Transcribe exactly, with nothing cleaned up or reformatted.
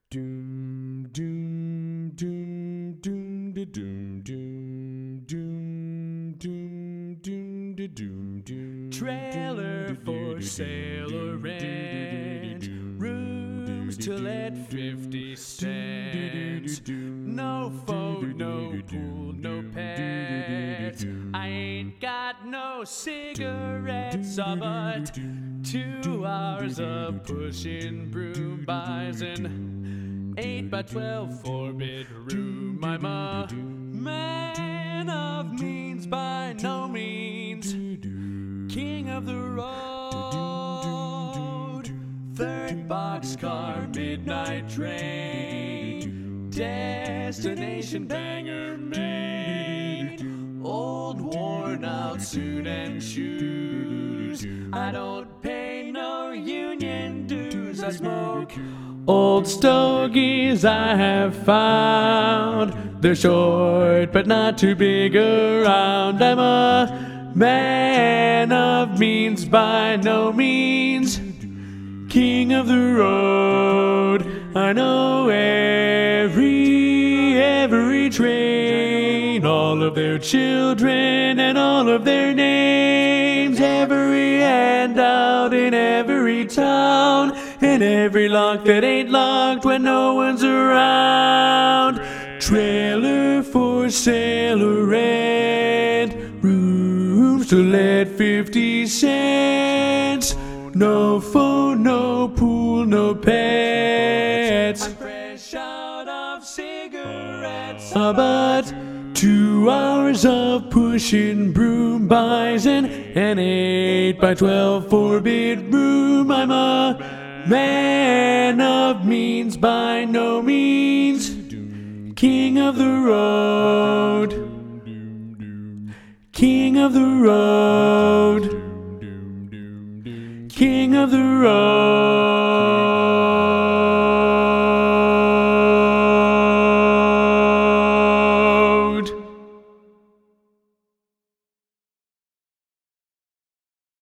Doom, doom, doom, doom, da, doom, doom, doom, doom, doom, da, doom, doom. Trailer for sale or rent. Rooms to let fifty cents. No phone, no pool, no pets. I ain't got no cigarettes, uh, but two hours of pushing broom buys an eight by twelve four bedroom. I'm a man of means by no means, king of the road. Third boxcar, midnight train, destination Bangor, Maine. Old worn out suit and shoes. I don't pay no union dues. I smoke old stogies I have found. They're short but not too big around. I'm a man of means by no means, king of the road. I know every, every train, all of their children and all of their names, every handout in every town, and every lock that ain't locked when no one's around. Trailer for sale or rent, rooms to let fifty cents. No phone, no pool, no pets. I'm fresh out of cigarettes, uh, but two hours of pushing broom buys an, an eight by twelve four bedroom. I'm a man of means by no means, king of the road, king of the road, king of the road.